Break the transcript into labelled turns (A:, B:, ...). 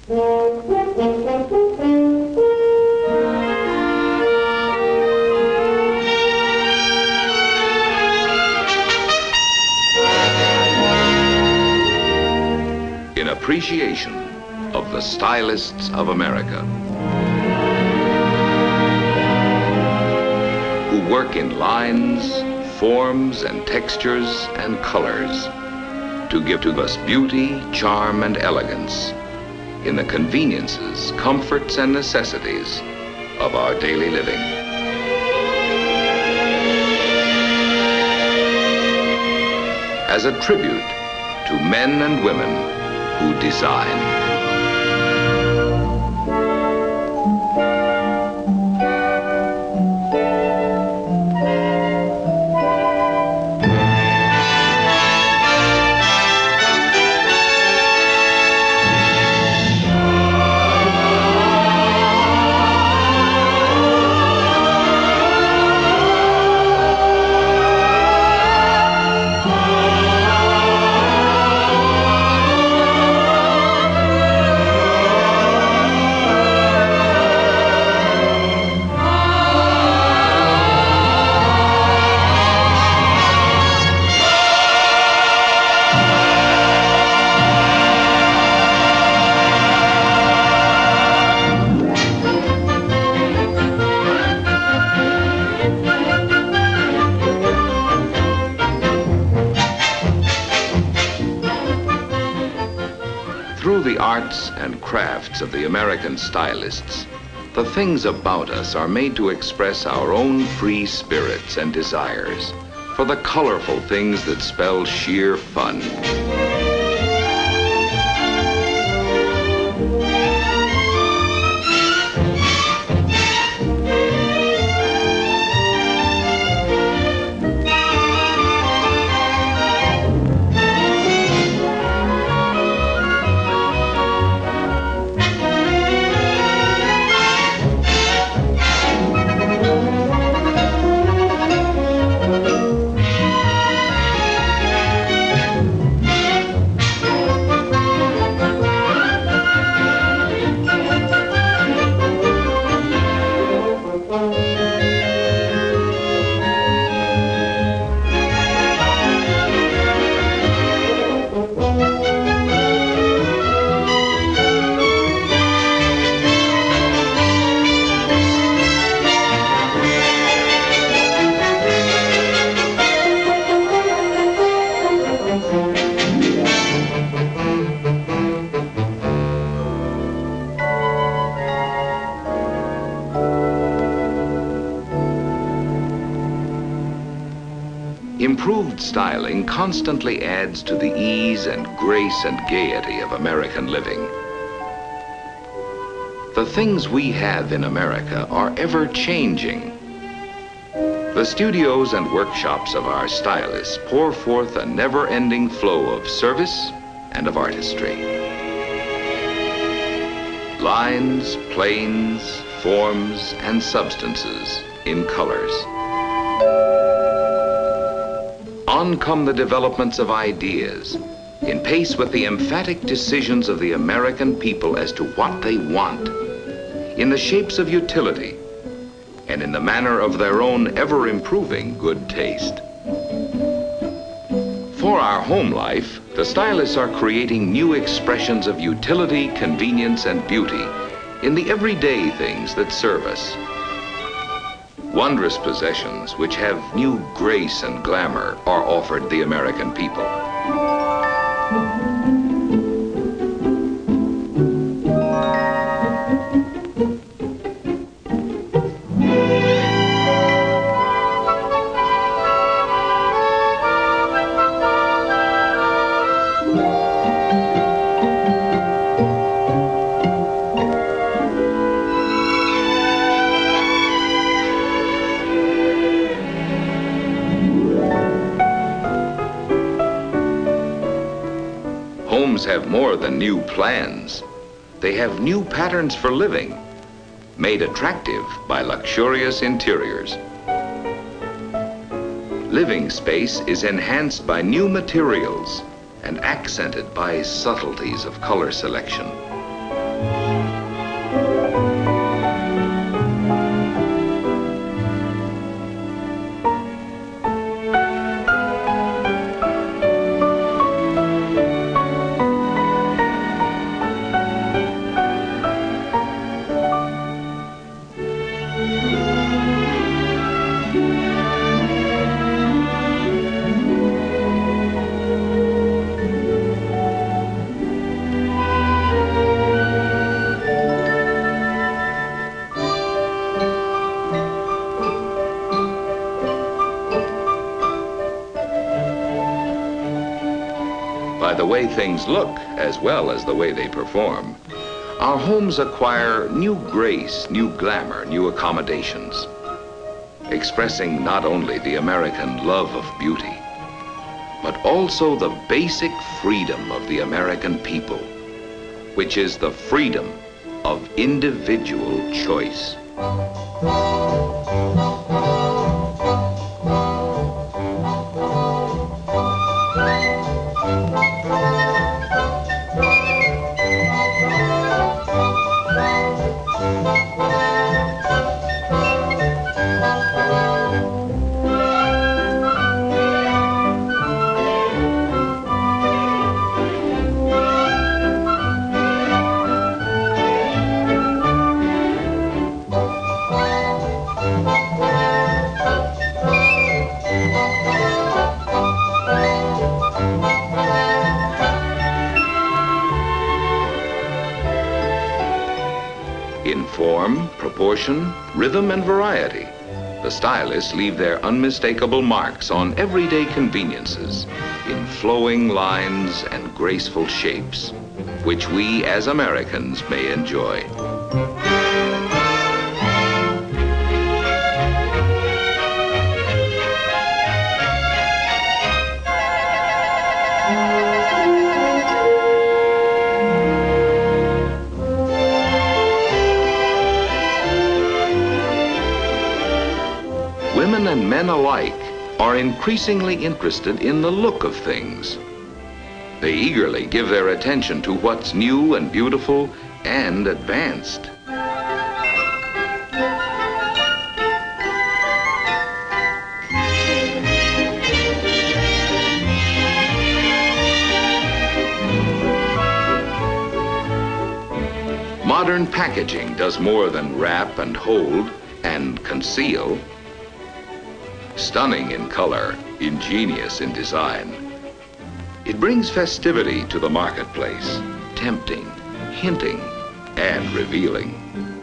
A: In appreciation of the stylists of America, who work in lines, forms, and textures and colors to give to us beauty, charm, and elegance in the conveniences, comforts, and necessities of our daily living. As a tribute to men and women who design. Through the arts and crafts of the American stylists, the things about us are made to express our own free spirits and desires for the colorful things that spell sheer fun. Improved styling constantly adds to the ease and grace and gaiety of American living. The things we have in America are ever changing. The studios and workshops of our stylists pour forth a never-ending flow of service and of artistry. Lines, planes, forms, and substances in colors. On come the developments of ideas, in pace with the emphatic decisions of the American people as to what they want, in the shapes of utility, and in the manner of their own ever-improving good taste. For our home life, the stylists are creating new expressions of utility, convenience, and beauty in the everyday things that serve us. Wondrous possessions which have new grace and glamour are offered the American people. Homes have more than new plans. They have new patterns for living, made attractive by luxurious interiors. Living space is enhanced by new materials and accented by subtleties of color selection. by the way things look as well as the way they perform, our homes acquire new grace, new glamour, new accommodations, expressing not only the American love of beauty, but also the basic freedom of the American people, which is the freedom of individual choice. In form, proportion, rhythm, and variety, the stylists leave their unmistakable marks on everyday conveniences in flowing lines and graceful shapes, which we as Americans may enjoy. Women and men alike are increasingly interested in the look of things. They eagerly give their attention to what's new and beautiful and advanced. Modern packaging does more than wrap and hold and conceal. Stunning in color, ingenious in design, it brings festivity to the marketplace, tempting, hinting, and revealing.